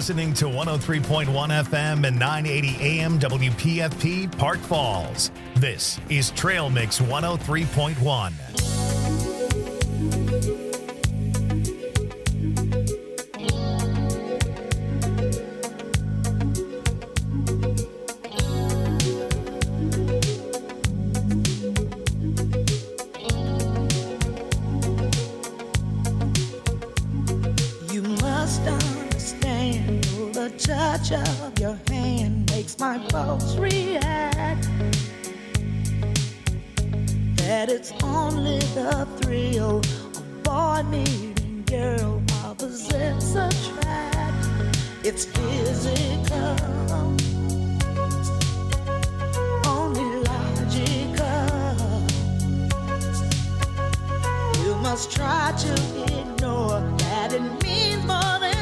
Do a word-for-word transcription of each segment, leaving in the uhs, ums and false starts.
listening to one oh three point one F M and nine eighty A M W P F P Park Falls. This is Trail Mix one oh three point one. Of your hand makes my pulse react. That it's only the thrill of boy meeting girl, opposites attract. It's physical, only logical. You must try to ignore that it means more than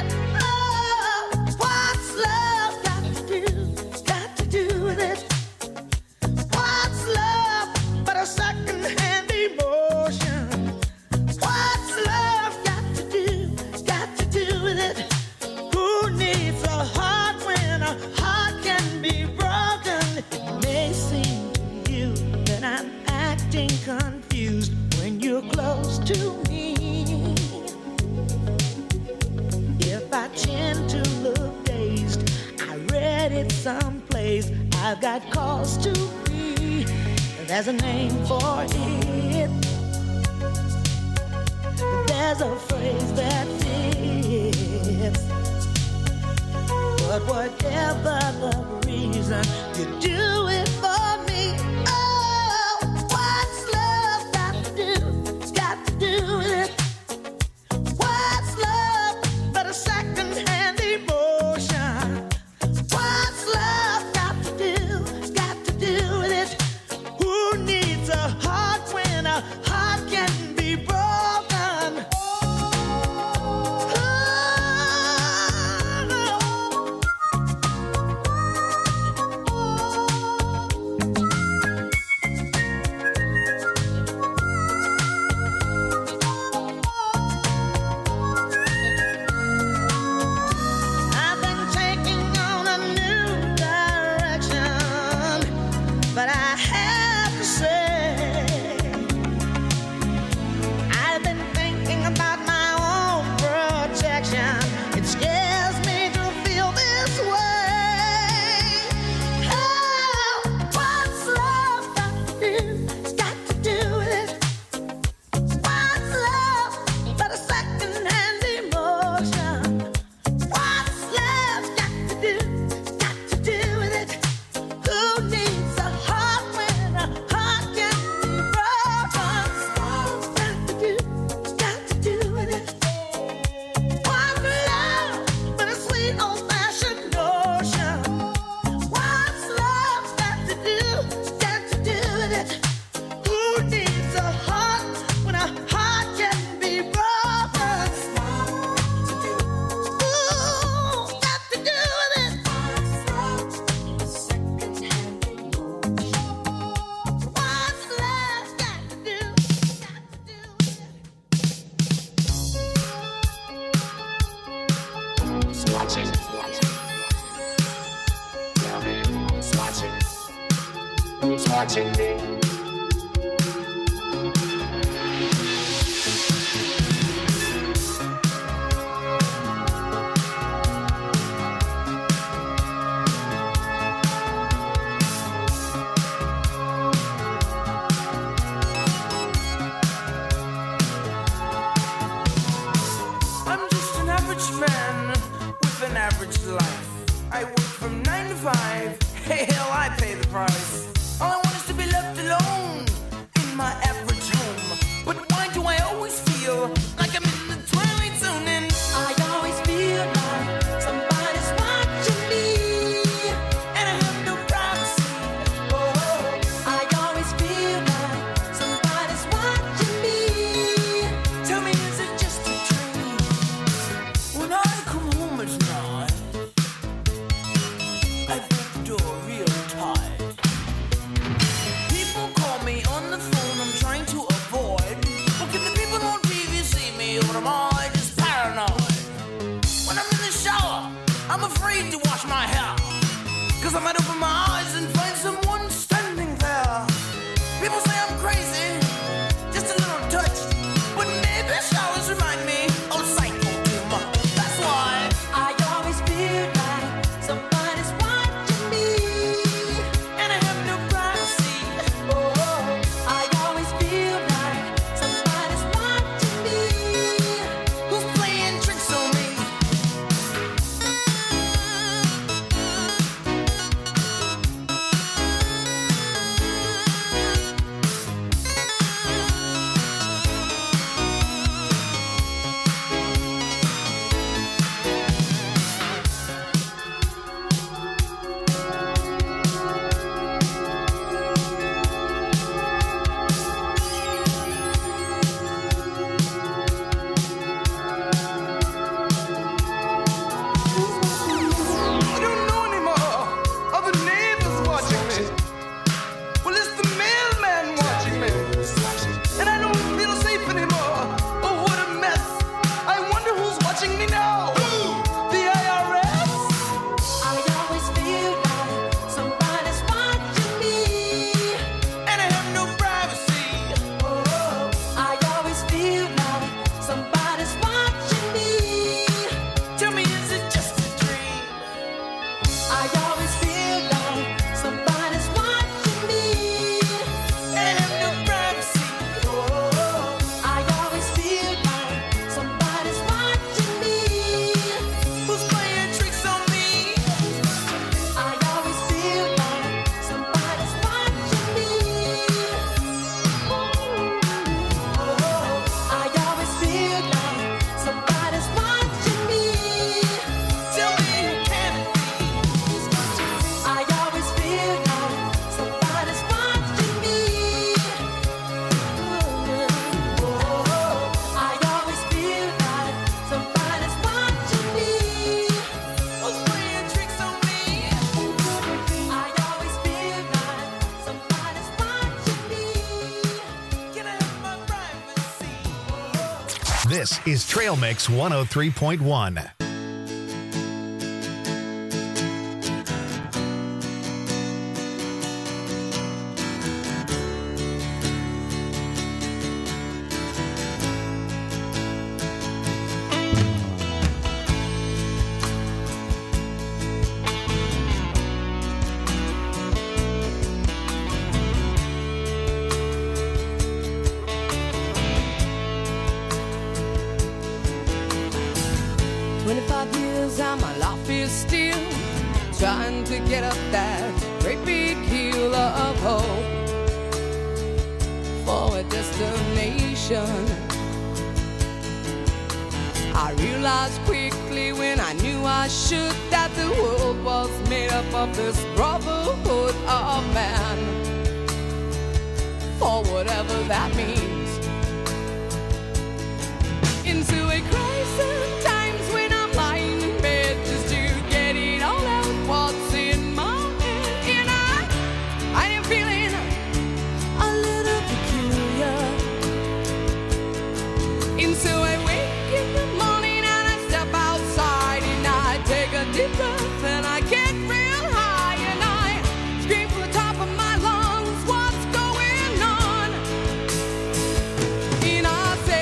confused when you're close to me. If I tend to look dazed, I read it someplace. I've got cause to be. There's a name for it. There's a phrase that fits. But whatever the reason, you do it for me. Watching me. I'm just an average man with an average life. I work from nine to five. Hey, hell, I pay the price. All I want is to be loved This is Trail Mix one oh three point one. twenty-five years and my life is still trying to get up that great big hill of hope for a destination. I realized quickly when I knew I should that the world was made up of this brotherhood of man, for whatever that means. Into a crisis times when I'm lying in bed just to get it all out what's in my head. And I, I am feeling a little peculiar. And so I wake in the morning and I step outside and I take a deep breath and I get real high and I scream from the top of my lungs, what's going on? And I say,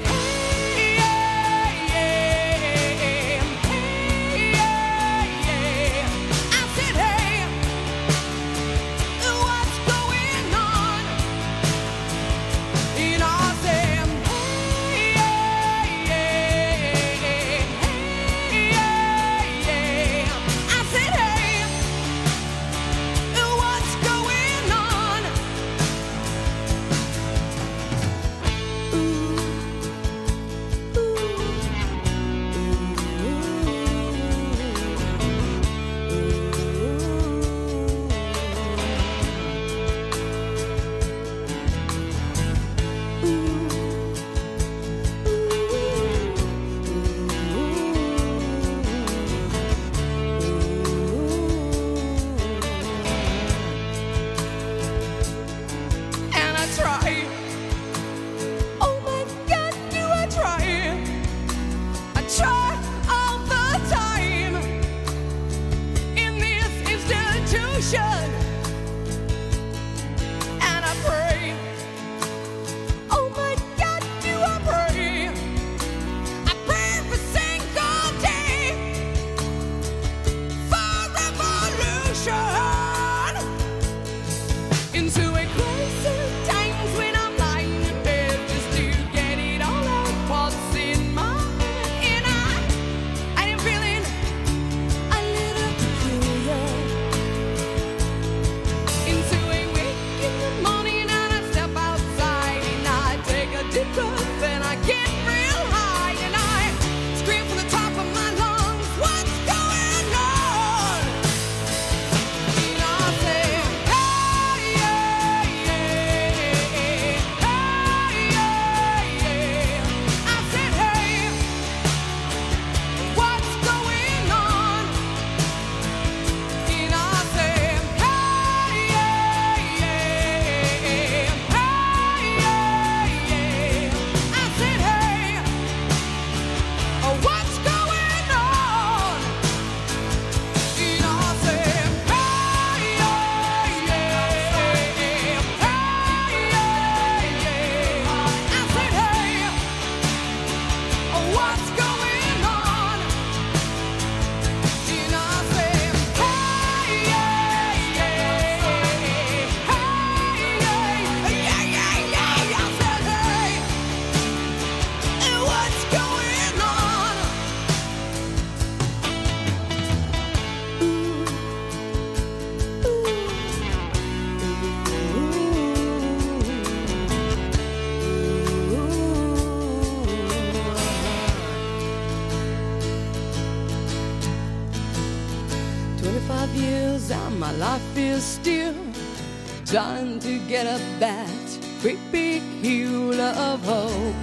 twenty-five years and my life is still trying to get up that great big hill of hope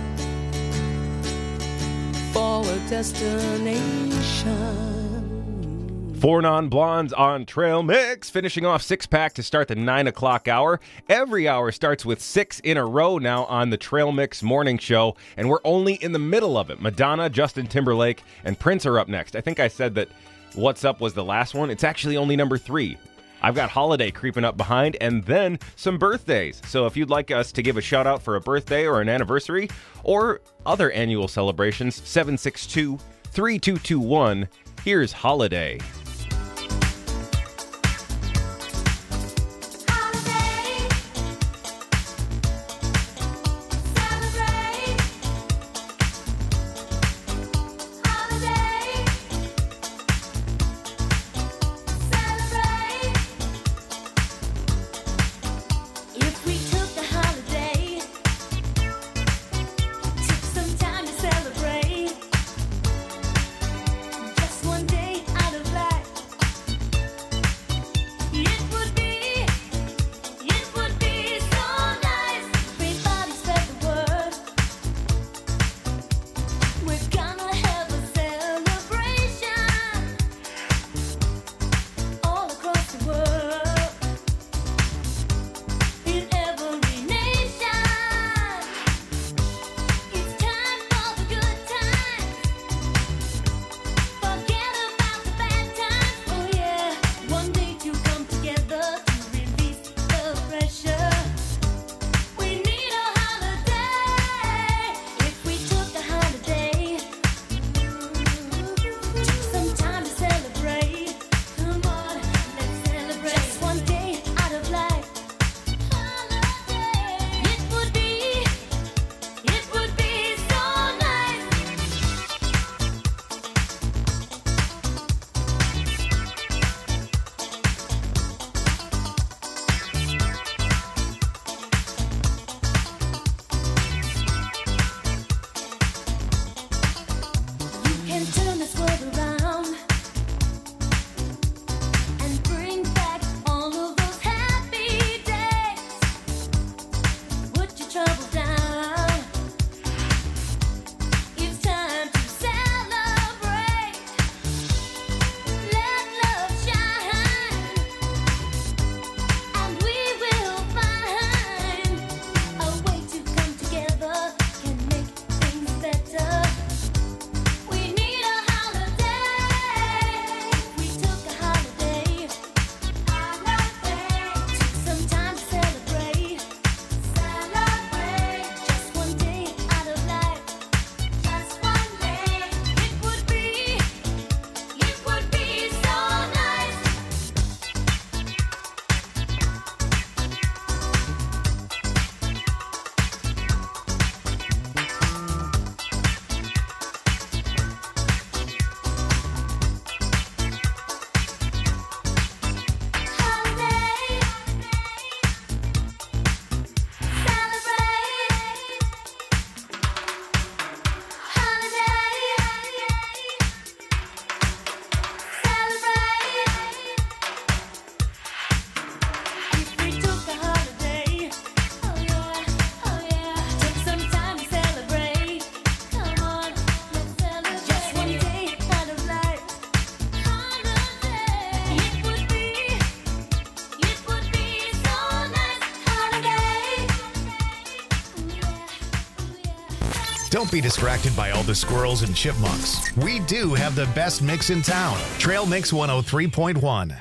for a destination. Four Non-Blondes on Trail Mix, finishing off six-pack to start the nine o'clock hour. Every hour starts with six in a row now on the Trail Mix Morning Show, and we're only in the middle of it. Madonna, Justin Timberlake, and Prince are up next. I think I said that What's Up was the last one. It's actually only number three. I've got Holiday creeping up behind, and then some birthdays. So if you'd like us to give a shout-out for a birthday or an anniversary, or other annual celebrations, seven six two, three two two one. Here's Holiday. Don't be distracted by all the squirrels and chipmunks. We do have the best mix in town. Trail Mix one oh three point one.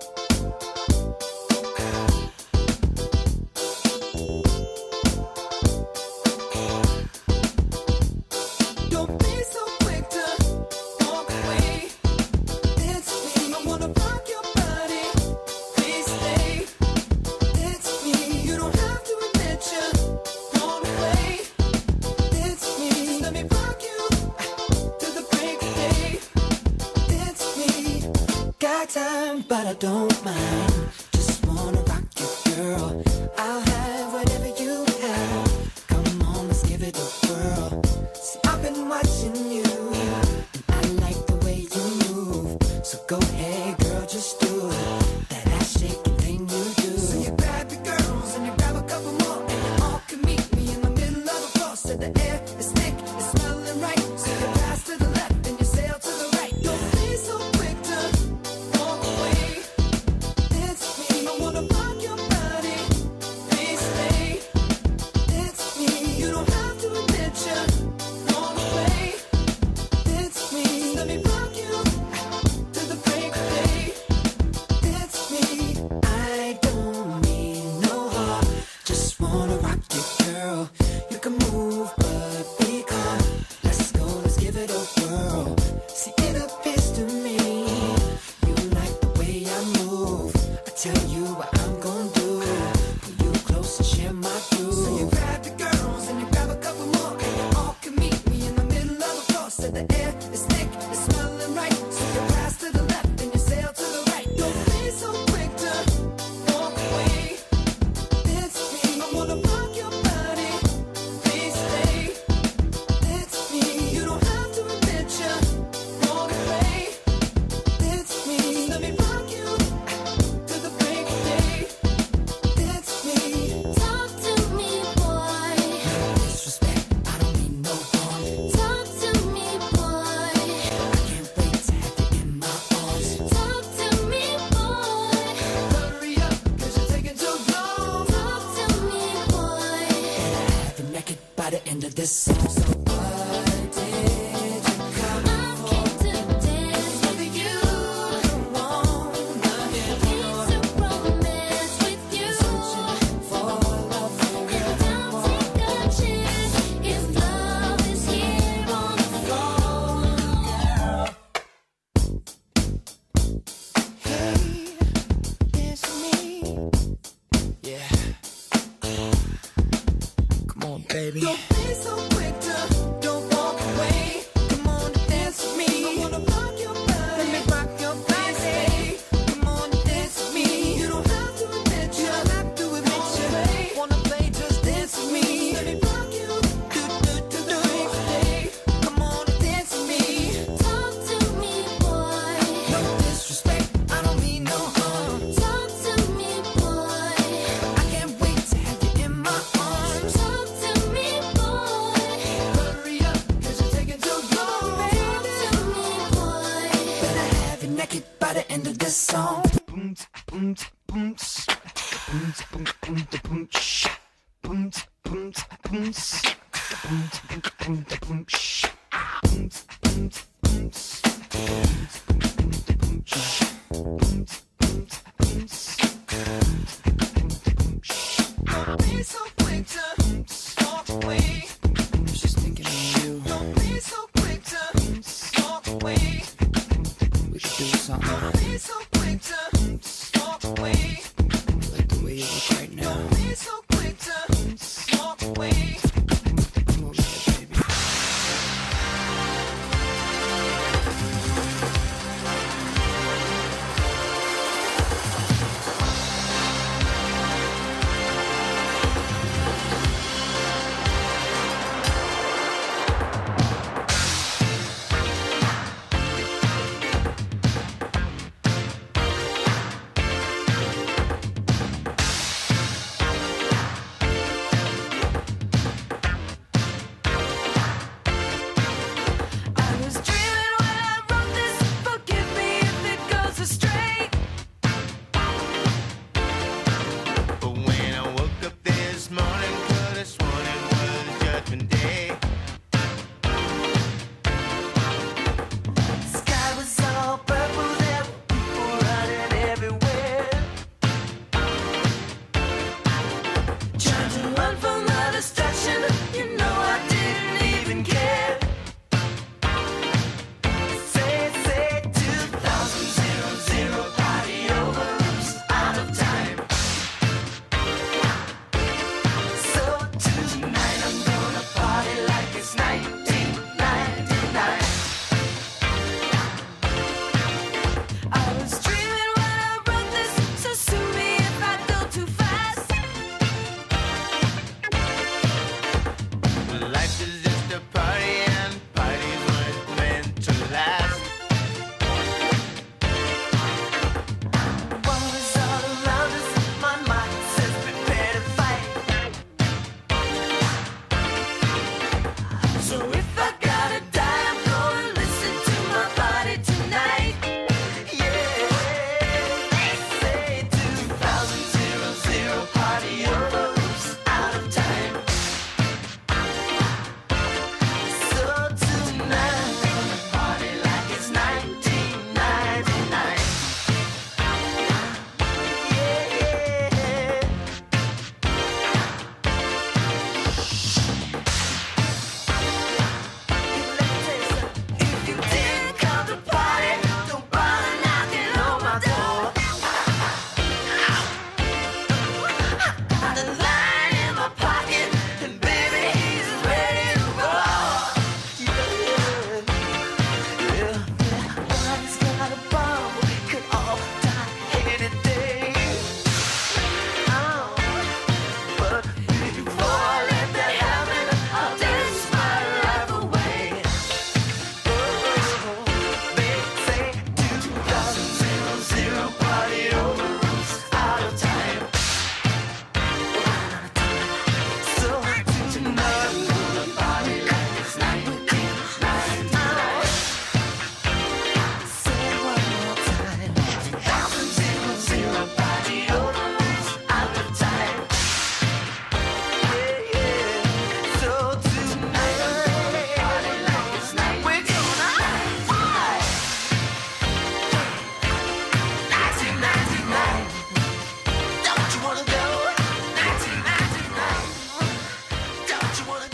But I don't mind. Just wanna rock you, girl. I'll have whatever you have. Come on, let's give it a whirl. See, I've been watching you, and I like the way you move. So go ahead, girl, just do it. That ass shaking thing you do. So you grab your girls and you grab a couple more, and you all can meet me in the middle of the floor. So the air is thick, it's smelling right. So you pass to the left and you sail to the right. Don't be so quick to move, but be calm. Let's go, let's give it a whirl. See, it appears to me you like the way I move. I tell you what I'm gonna do. Pull you close and share my groove. So you grab the girls and you grab a couple more, and you all can meet me in the middle of the floor. So the air is thick, it's smelling right. So you pass to the left and you sail to the right. Don't be so quick to walk away. It's me. I wanna rock your body. Please stay. It's me. You don't have to admit you walk away. It's me. Let me rock you to the break of day. It's me. Talk to me, boy. Disrespect, I don't mean no harm. Talk to me, boy. I can't wait to have you in my arms. Talk to me, boy. Hurry up, cause you're taking too long. Talk to me, boy. Have you naked by the end of this song. So what did you come I came to dance with you. wanna hear? Came to romance with you. For love, for And don't take a chance if love is here on the floor. it's me. Yeah. Come on, baby. Don't be so quick to don't walk away. Come on, dance with me. I wanna rock your body. Let me rock your body. Come on, dance with me. You don't have to admit you. don't have to admit you. Wanna play, just dance with me. Let me rock you. Do, do, do, do. Come on, dance with me. Talk to me, boy. No disrespect, I don't mean no harm. Talk to me, boy. I can't wait to have you in my arms. Talk to me, boy. Hurry up, cause you're taking too long, Talk baby. to me, boy. Better have you naked by the end of this song. Boom, boom, boom, boom, boom, boom, boom, boom, boom, boom, boom, boom, boom, boom, boom, Don't be so quick to walk away. She's thinking of you. Don't be so quick to walk away. We could do something. Don't be so quick to walk away. Like the way you look right now. Don't be so quick to walk away. Come over here, baby.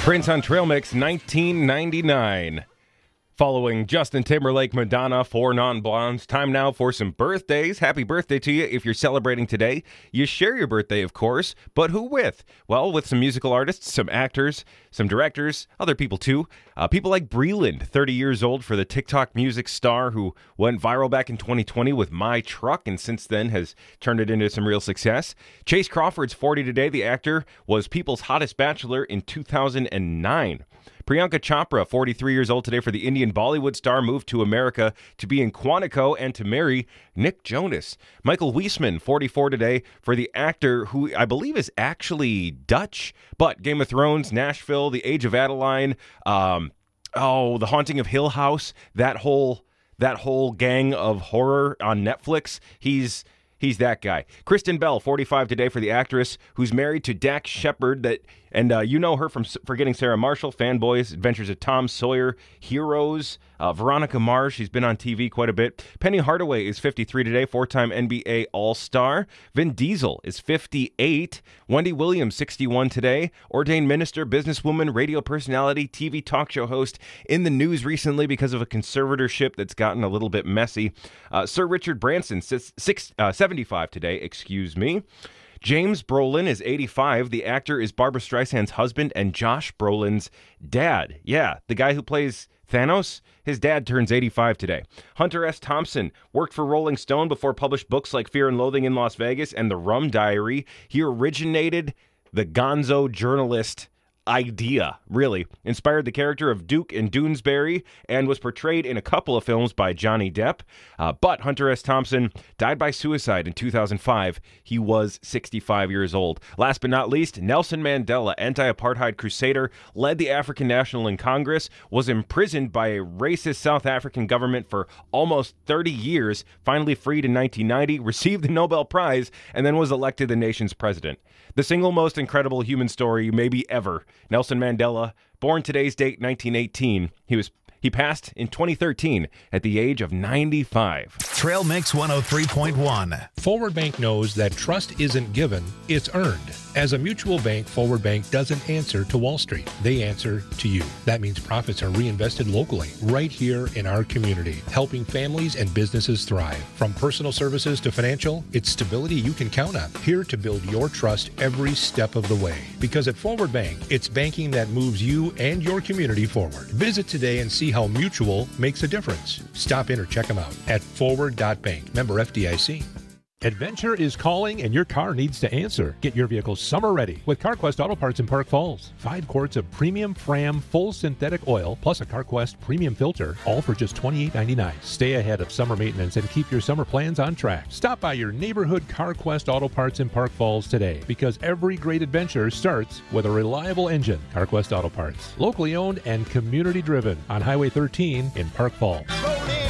Prince on Trail Mix, nineteen ninety-nine. Following Justin Timberlake, Madonna, Four Non-Blondes. Time now for some birthdays. Happy birthday to you if you're celebrating today. You share your birthday, of course, but who with? Well, with some musical artists, some actors, some directors, other people too. Uh, people like Breland, thirty years old, for the TikTok music star who went viral back in twenty twenty with My Truck and since then has turned it into some real success. Chase Crawford's forty today. The actor was People's Hottest Bachelor in two thousand nine. Priyanka Chopra, forty-three years old today, for the Indian Bollywood star, moved to America to be in Quantico and to marry Nick Jonas. Michael Wiesman, forty-four today, for the actor who I believe is actually Dutch, but Game of Thrones, Nashville, The Age of Adeline, um, oh, The Haunting of Hill House, that whole that whole gang of horror on Netflix. He's He's that guy. Kristen Bell, forty-five today, for the actress who's married to Dax Shepard. That, and uh, you know her from Forgetting Sarah Marshall, Fanboys, Adventures of Tom Sawyer, Heroes. Uh, Veronica Mars, she's been on T V quite a bit. Penny Hardaway is fifty-three today, four-time N B A All-Star. Vin Diesel is fifty-eight. Wendy Williams, sixty-one today. Ordained minister, businesswoman, radio personality, T V talk show host, in the news recently because of a conservatorship that's gotten a little bit messy. Uh, Sir Richard Branson, six, six, uh, seventy-five today, excuse me. James Brolin is eighty-five. The actor is Barbra Streisand's husband and Josh Brolin's dad. Yeah, the guy who plays Thanos, his dad turns eighty-five today. Hunter S. Thompson worked for Rolling Stone before published books like Fear and Loathing in Las Vegas and The Rum Diary. He originated the gonzo journalist idea, really. Inspired the character of Duke in Doonesbury and was portrayed in a couple of films by Johnny Depp. Uh, but Hunter S. Thompson died by suicide in two thousand five. He was sixty-five years old. Last but not least, Nelson Mandela, anti-apartheid crusader, led the African National in Congress, was imprisoned by a racist South African government for almost thirty years, finally freed in nineteen ninety, received the Nobel Prize, and then was elected the nation's president. The single most incredible human story maybe ever. Nelson Mandela, born today's date, nineteen eighteen. He was he passed in twenty thirteen at the age of ninety-five. Trail Mix one oh three point one. Forward Bank knows that trust isn't given, it's earned. As a mutual bank, Forward Bank doesn't answer to Wall Street. They answer to you. That means profits are reinvested locally, right here in our community, helping families and businesses thrive. From personal services to financial, it's stability you can count on. Here to build your trust every step of the way. Because at Forward Bank, it's banking that moves you and your community forward. Visit today and see how Mutual makes a difference. Stop in or check them out at forward dot bank. Member F D I C. Adventure is calling and your car needs to answer. Get your vehicle summer ready with CarQuest Auto Parts in Park Falls. Five quarts of premium Fram full synthetic oil plus a CarQuest premium filter, all for just twenty-eight ninety-nine. Stay ahead of summer maintenance and keep your summer plans on track. Stop by your neighborhood CarQuest Auto Parts in Park Falls today, because every great adventure starts with a reliable engine. CarQuest Auto Parts, locally owned and community driven on Highway thirteen in Park Falls. Roll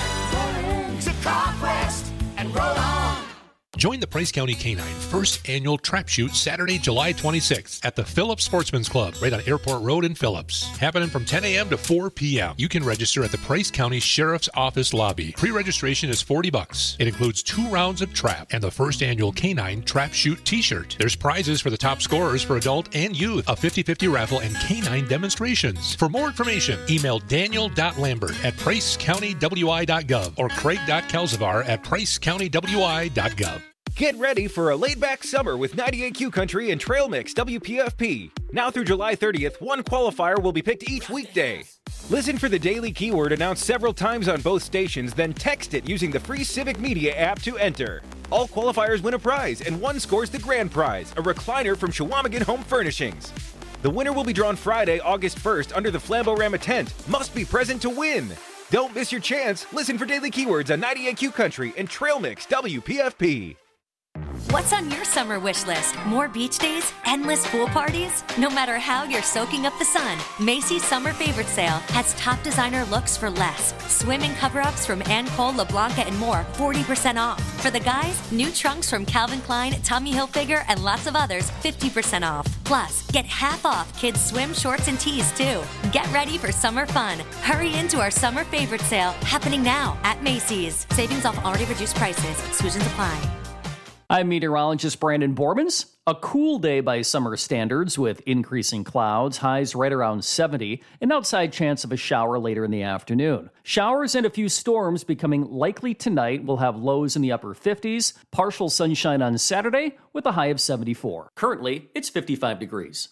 in, roll in to CarQuest and roll on. Join the Price County Canine first annual trap shoot Saturday, July twenty-sixth at the Phillips Sportsman's Club, right on Airport Road in Phillips. Happening from ten a.m. to four p.m. You can register at the Price County Sheriff's Office lobby. Pre-registration is forty bucks. It includes two rounds of trap and the first annual Canine Trap Shoot t-shirt. There's prizes for the top scorers for adult and youth, a fifty-fifty raffle, and canine demonstrations. For more information, email daniel dot lambert at price county w i dot gov or craig dot kelzevar at price county w i dot gov. Get ready for a laid-back summer with ninety-eight Q Country and Trail Mix W P F P. Now through July thirtieth, one qualifier will be picked each weekday. Listen for the daily keyword announced several times on both stations, then text it using the free Civic Media app to enter. All qualifiers win a prize, and one scores the grand prize, a recliner from Shawamigan Home Furnishings. The winner will be drawn Friday, August first, under the Flamborama tent. Must be present to win. Don't miss your chance. Listen for daily keywords on ninety-eight Q Country and Trail Mix W P F P. What's on your summer wish list? More beach days? Endless pool parties? No matter how you're soaking up the sun, Macy's Summer Favorite Sale has top designer looks for less. Swimming cover-ups from Anne Cole, LeBlanca, and more, forty percent off. For the guys, new trunks from Calvin Klein, Tommy Hilfiger, and lots of others, fifty percent off. Plus, get half off kids' swim shorts and tees, too. Get ready for summer fun. Hurry into our Summer Favorite Sale, happening now at Macy's. Savings off already reduced prices. Exclusions apply. I'm meteorologist Brandon Bormans. A cool day by summer standards with increasing clouds, highs right around seventy, an outside chance of a shower later in the afternoon. Showers and a few storms becoming likely tonight. Will have lows in the upper fifties, partial sunshine on Saturday with a high of seventy-four. Currently, it's fifty-five degrees.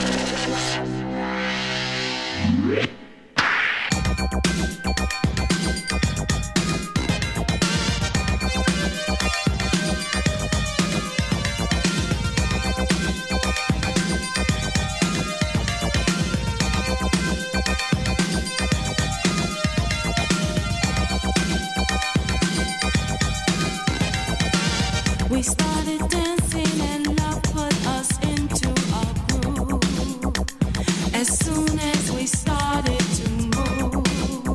We started dancing and love put us into a groove. As soon as we started to move,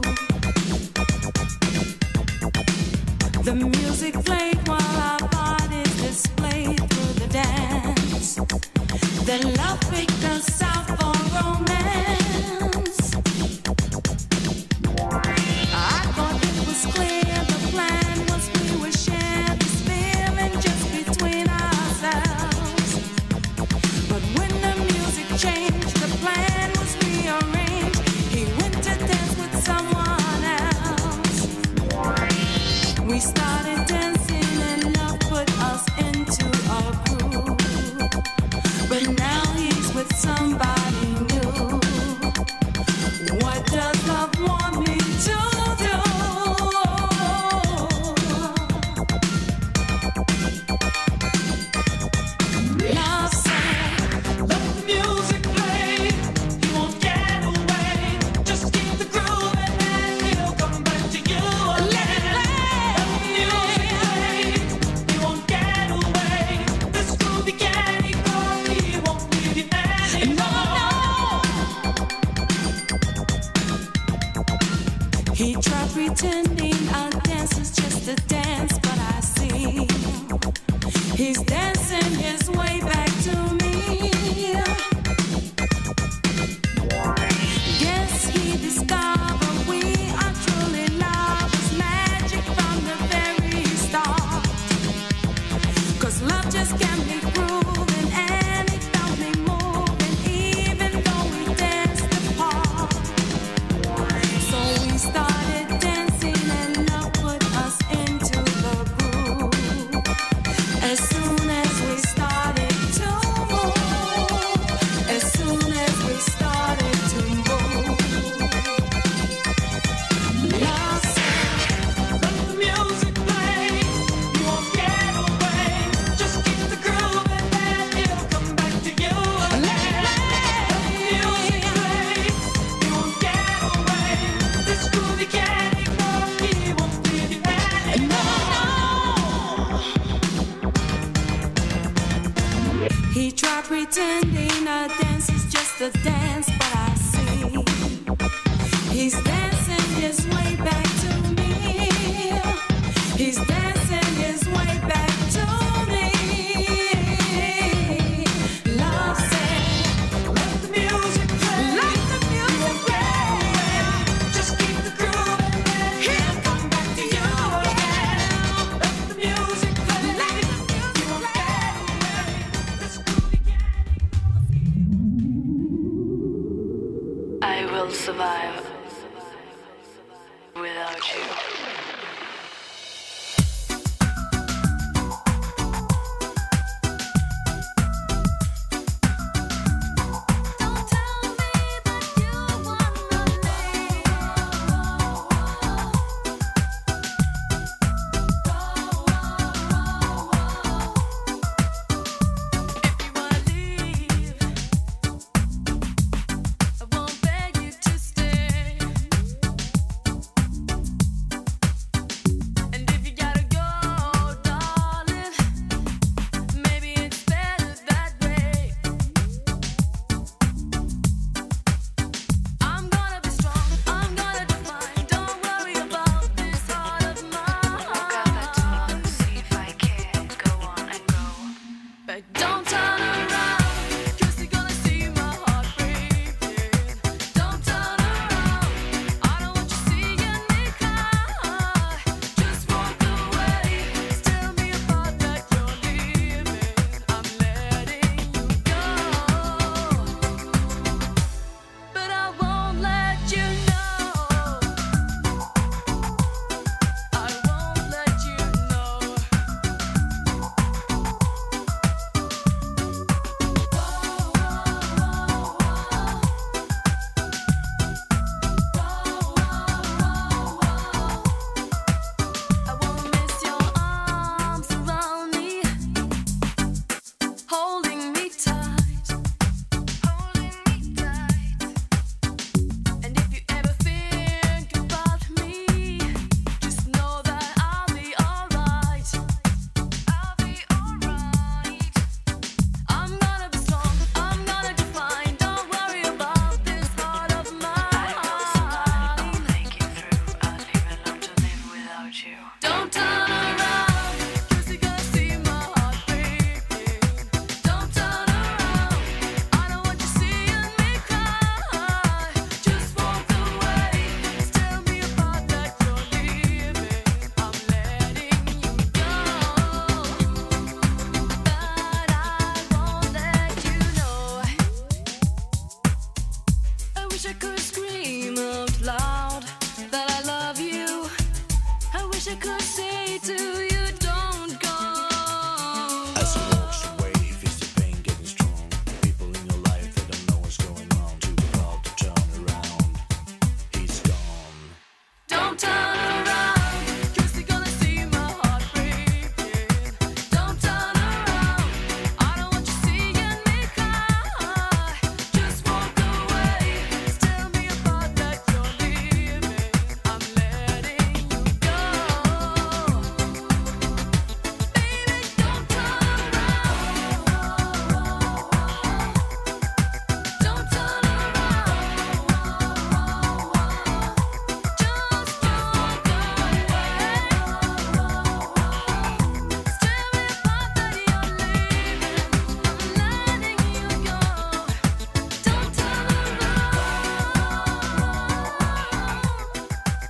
the music played while our bodies displayed through the dance. Then love picked us out for romance. I thought it was clear the plan was we would share this feeling just between ourselves. But when the music changed, the plan was rearranged. He went to dance with someone else. We started dancing and love put us into a groove. But now he's with somebody new. What does love want me to do? Love said, let the music play. He won't get away. Just keep the groove and then he'll come back to you again. Let the music play. He won't get away. This groove he can't ignore. He won't leave you anymore. He tried pretending our dance is just a dance, but I see he's dancing his way back to me. Guess he discovered we are truly lovers, magic from the very start. 'Cause love just can't be proven, and it got me moving, even though we danced apart. So we started dancing and love put us into the groove. As soon as we started to move, as soon as we started to move, love said, let the music play. You won't get away. Just keep the groove and then he'll come back to you again. Let the music play. You won't get away. This groove he can't ignore. He won't leave you anymore. He tried pretending a dance is just a dance, but I see he's dancing his way back to me. He's dancing his way back to me. Love said, let the music play. Let the music play. Just keep the groove and then he'll come back to you again. Let the music play. Let the music play. This groove he can't ignore. I will survive without you. I won't beg you to stay.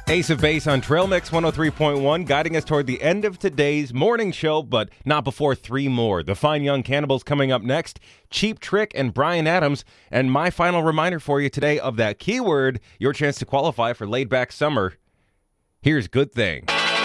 Ace of Base on Trail Mix one oh three point one, guiding us toward the end of today's morning show, but not before three more. The Fine Young Cannibals coming up next, Cheap Trick and Bryan Adams, and my final reminder for you today of that keyword, your chance to qualify for Laid Back Summer. Here's Good Thing.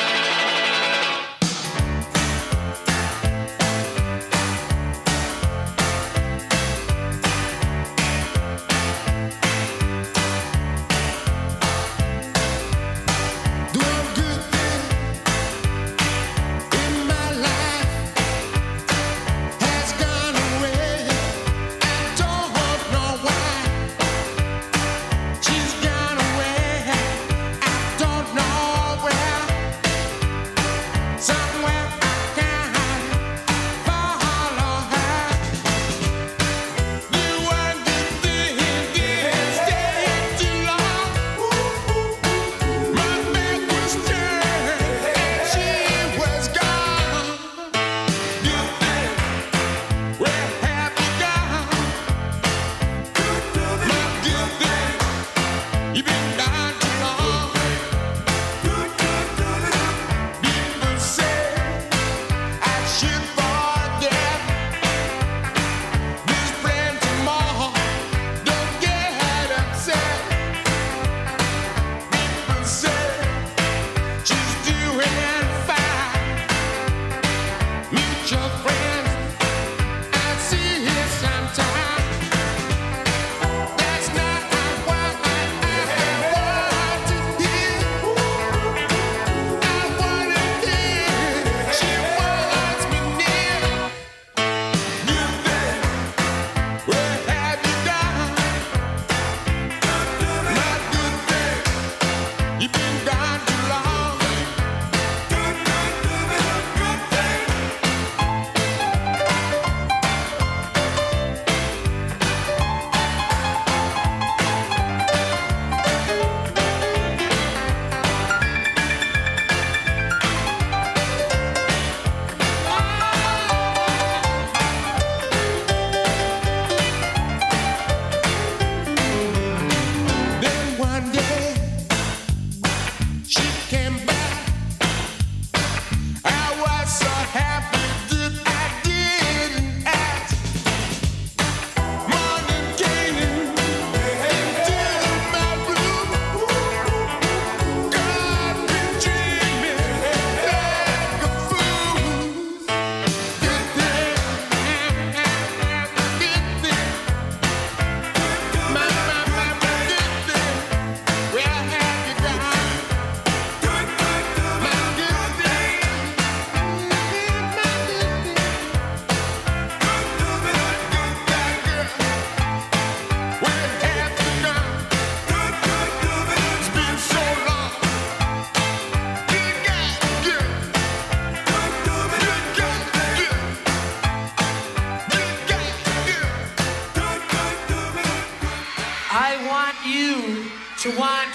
To want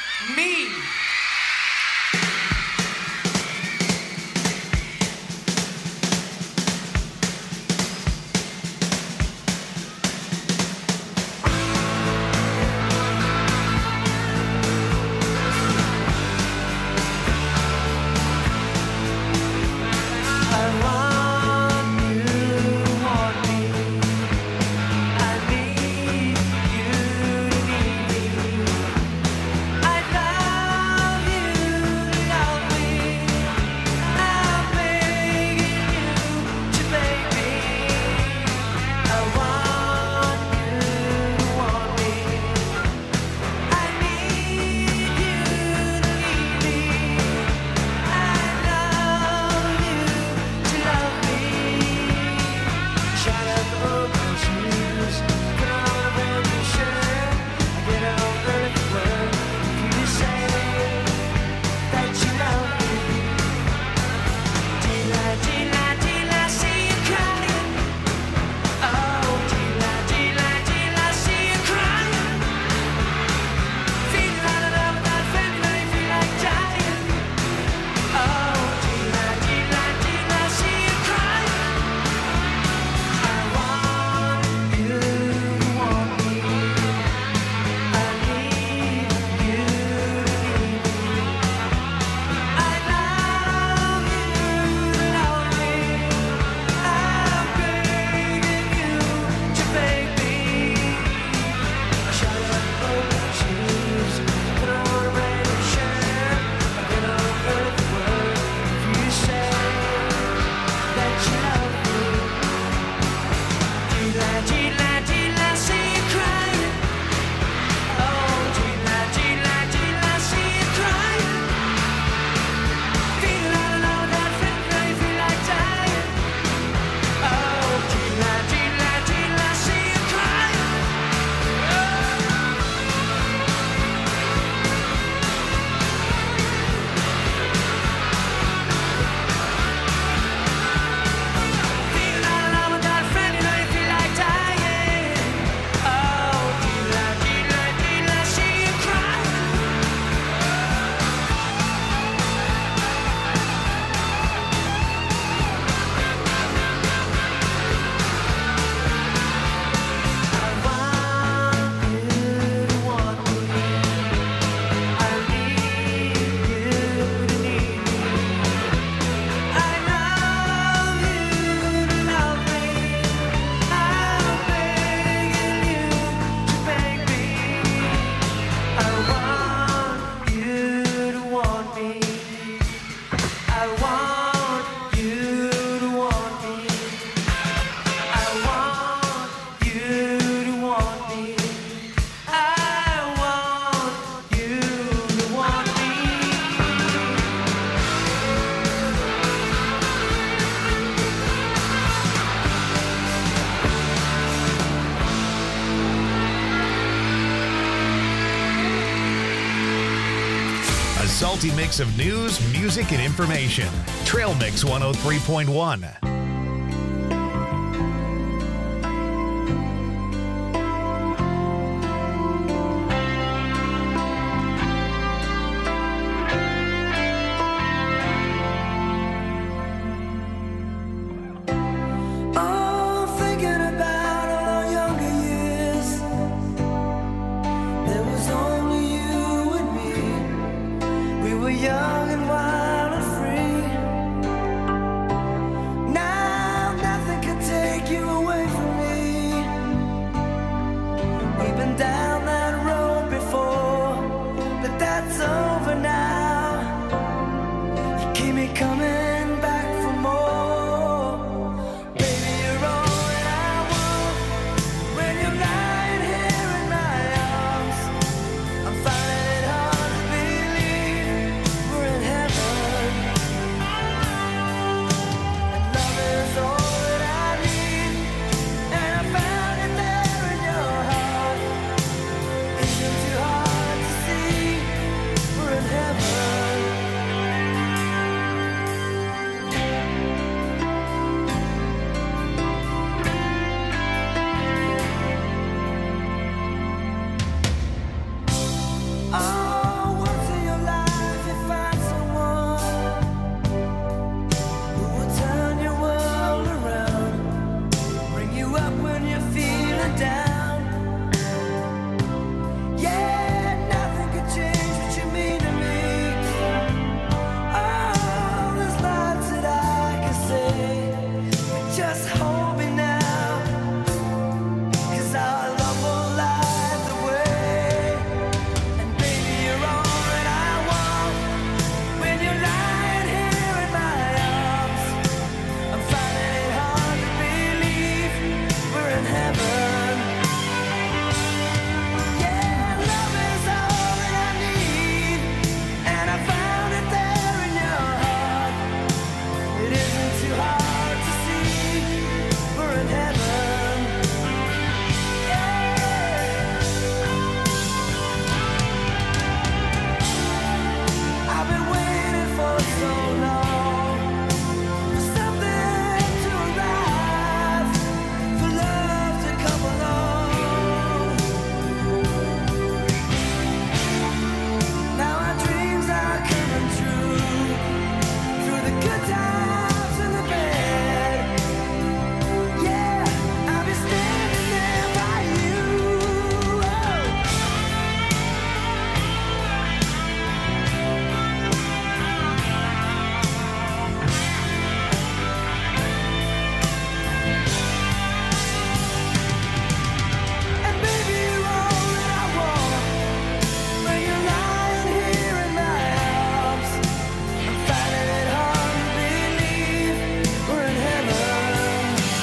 me. I love salty mix of news, music, and information. Trail Mix one oh three point one. Oh, thinking about all our younger years. There was only you and me. We were young and wild and free. Now nothing can take you away from me. We've been down that road before, but that's over now. You keep me coming back for more. Baby, you're all that I want. When you're lying here in my arms, I'm finding it hard to believe we're in heaven. And love is all that I need, and I found it there in your heart. Isn't too hard to see we're in heaven. Oh, once in your life you find someone who will turn your world around, bring you up when you're feeling down. Yeah, nothing could change what you mean to me. Oh, there's lots that I can say, but just hold me now, 'cause our love will light the way. And baby, you're all that I want. When you're lying here in my arms, I'm finding it hard to believe we're in heaven. Yeah, love is all that I need, and I found it there in your heart. It isn't too hard to see we're in heaven. I've been waiting for so long for something to arrive, for love to come along. Now our dreams are coming true, through the good times and the bad. Yeah, I'll be standing there by you. Oh. And baby, you're all that I want. When you're lying here in my arms, I'm finding it hard to believe we're in heaven.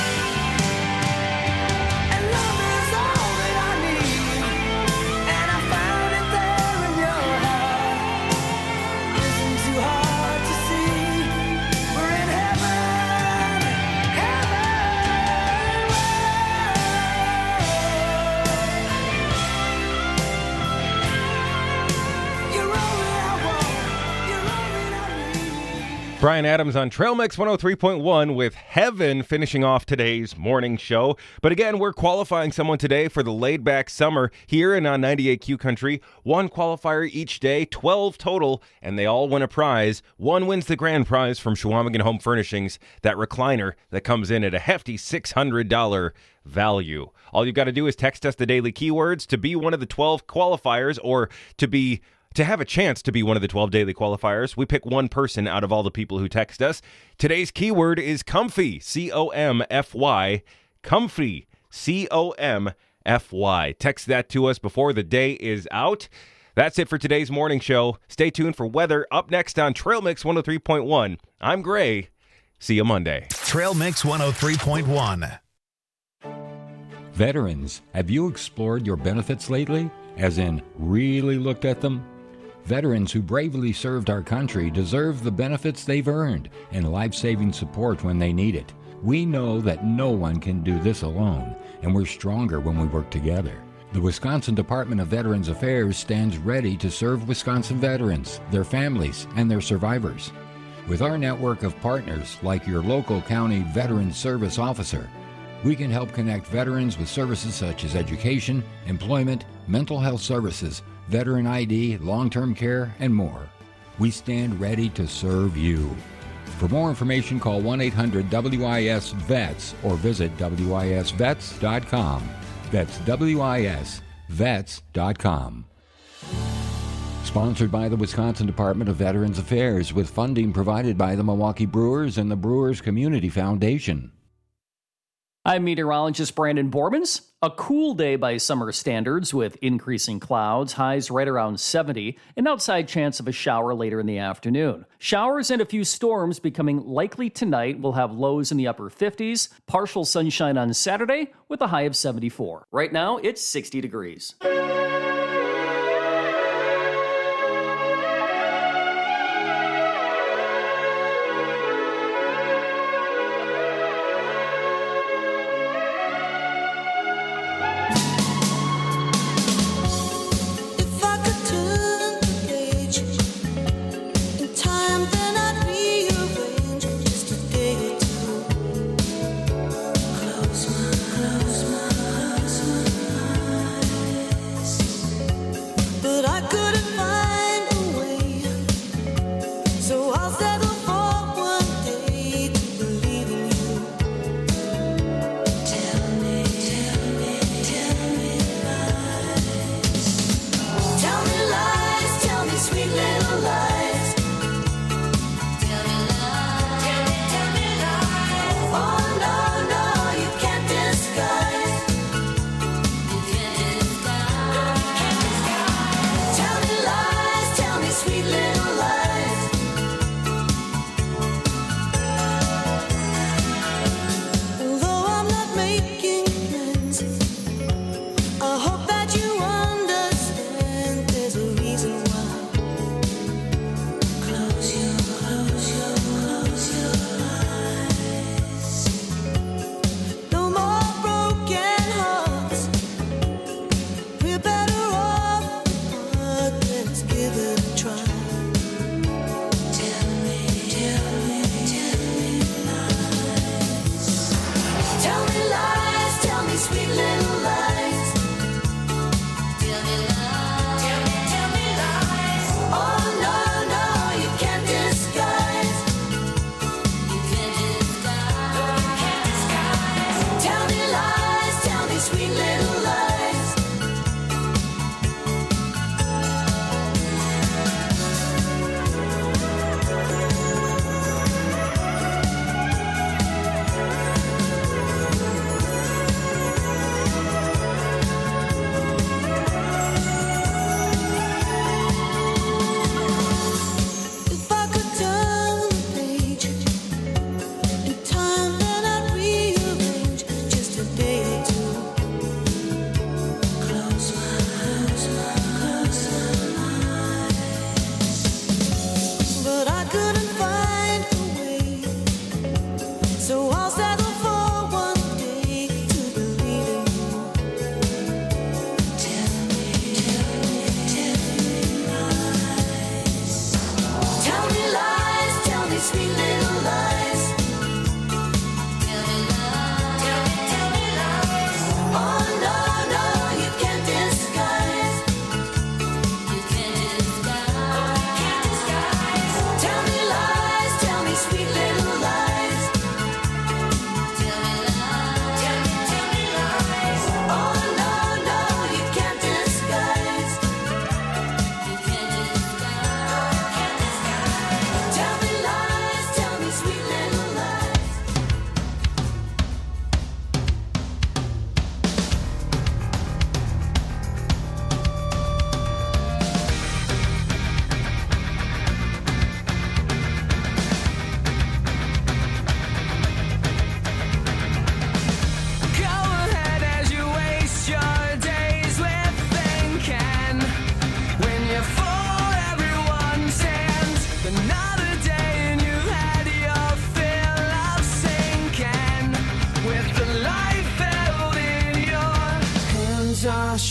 And love is all that I need, and I found it there in your heart. Isn't too hard to see we're in heaven, heaven. You're all that I want. You're all that I need. Brian Adams on Trail Mix one oh three point one with Heaven finishing off today's morning show. But again, we're qualifying someone today for the laid back summer here and on ninety-eight Q Country. One qualifier each day, twelve total, and they all win a prize. One wins the grand prize from Chequamegon Home Furnishings, that recliner that comes in at a hefty six hundred dollars value. All you've got to do is text us the daily keywords to be one of the twelve qualifiers, or to be to have a chance to be one of the twelve daily qualifiers. We pick one person out of all the people who text us. Today's keyword is comfy, C O M F Y, comfy, C O M F Y. Text that to us before the day is out. That's it for today's morning show. Stay tuned for weather up next on Trail Mix one oh three point one. I'm Gray. See you Monday. Trail Mix one oh three point one. Veterans, have you explored your benefits lately? As in, really looked at them? Veterans who bravely served our country deserve the benefits they've earned and life-saving support when they need it. We know that no one can do this alone, and we're stronger when we work together. The Wisconsin Department of Veterans Affairs stands ready to serve Wisconsin veterans, their families, and their survivors. With our network of partners, like your local county Veterans Service Officer, we can help connect veterans with services such as education, employment, mental health services, veteran I D, long-term care, and more. We stand ready to serve you. For more information, call one eight hundred W I S vets or visit W I S vets dot com. That's W I S vets dot com. Sponsored by the Wisconsin Department of Veterans Affairs with funding provided by the Milwaukee Brewers and the Brewers Community Foundation. I'm meteorologist Brandon Bormans. A cool day by summer standards with increasing clouds, highs right around seventy, an outside chance of a shower later in the afternoon. Showers and a few storms becoming likely tonight. Will have lows in the upper fifties, partial sunshine on Saturday with a high of seventy-four. Right now, it's sixty degrees. Close my, close my eyes.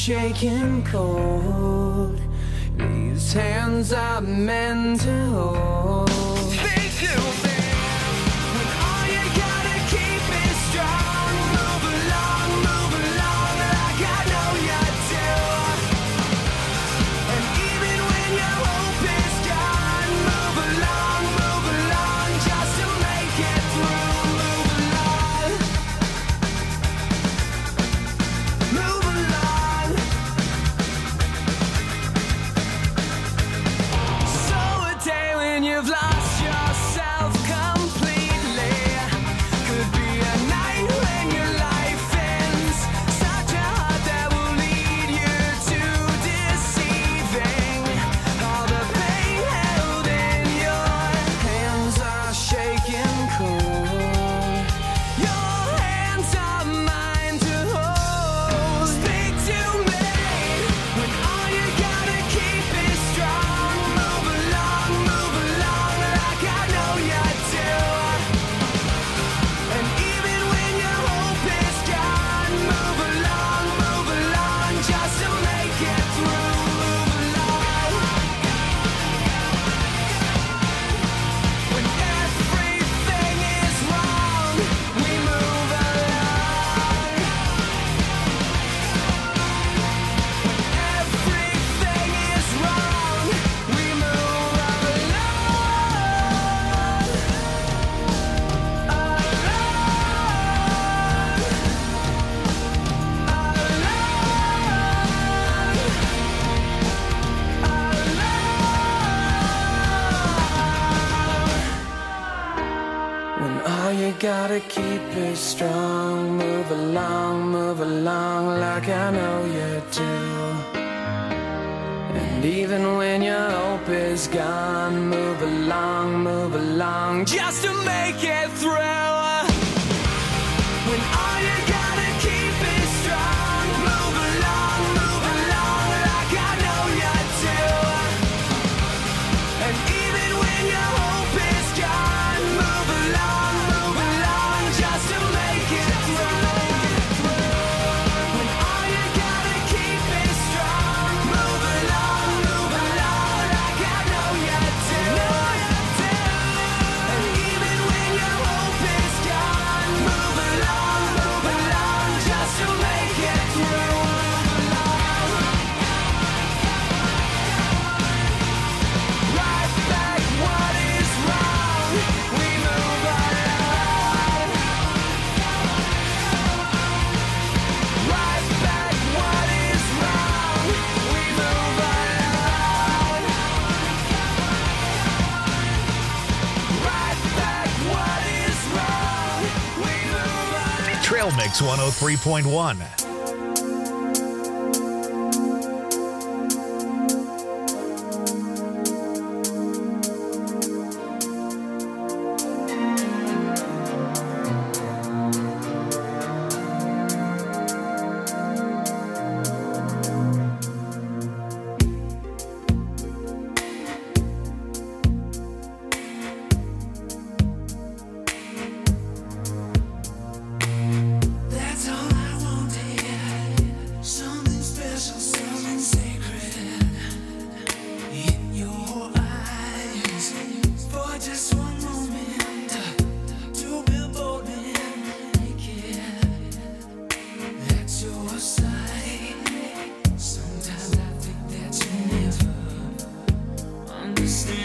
shaking cold. These hands are meant to hold. Big too big. When all you gotta keep is strong. Move along, move along like I know you do. And even when your hope is gone, move along, move along just to make it through. Move along. Move along. So a day when you've lost yourself completely could be a night when your life ends. Such a heart that will lead you to deceiving. All the pain held in your hands are shaking cold. Your hands are mine to hold. Speak to me when all you gotta keep is strong. Move along, move along like I know you do. And even when your hope is gone, move along, move along just to make it through. Move along. When everything is wrong, we move along. Everything is wrong, we move When all you gotta keep is strong, move along, move along like I know you do. And even when your hope is gone, move along, move along just to make it through. When all you gotta keep is strong, move along, move along like I know you do. And even when your hope is gone, move along, move along just to make it through. When all you gotta keep is strong, move along, move along like I know you do. And even when your hope is gone, move along, move along just to make it through. Right back what is wrong, we move along. Right back what is wrong, we move along. Right back what is wrong, we move along. Trail Mix one oh three point one. That's all I wanted. Something special, something sacred in your eyes. For just one moment, to be bold and naked at your side. Sometimes I think that you never understand.